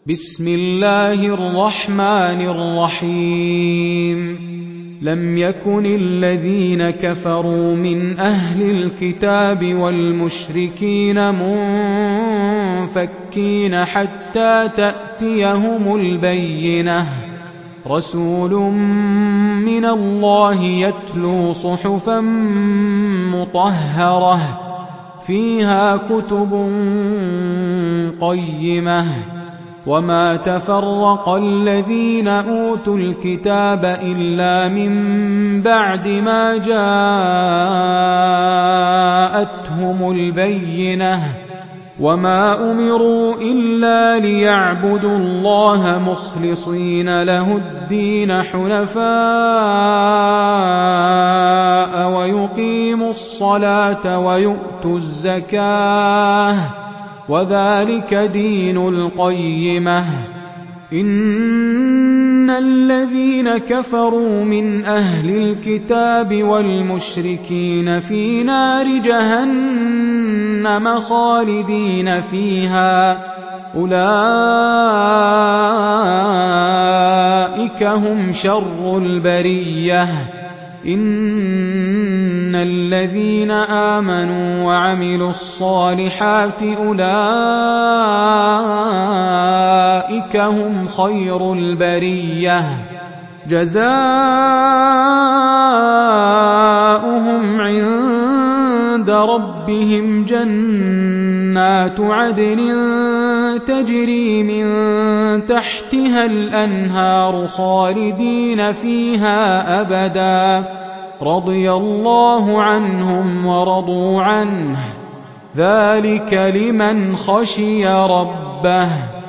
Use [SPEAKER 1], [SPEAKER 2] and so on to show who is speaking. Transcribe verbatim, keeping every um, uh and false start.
[SPEAKER 1] بسم الله الرحمن الرحيم لم يكن الذين كفروا من أهل الكتاب والمشركين منفكين حتى تأتيهم البينة رسول من الله يتلو صحفا مطهرة فيها كتب قيمة وما تفرق الذين أوتوا الكتاب إلا من بعد ما جاءتهم البينة وما أمروا إلا ليعبدوا الله مخلصين له الدين حنفاء ويقيموا الصلاة ويؤتوا الزكاة وذلك دين القيمة إن الذين كفروا من أهل الكتاب والمشركين في نار جهنم خالدين فيها أولئك هم شر البرية إن الذين آمنوا وعملوا الصالحات أولئك هم خير البرية جزاؤهم عند ربهم جنات عدن تجري من تحتها الأنهار خالدين فيها أبدا رضي الله عنهم ورضوا عنه ذلك لمن خشي ربه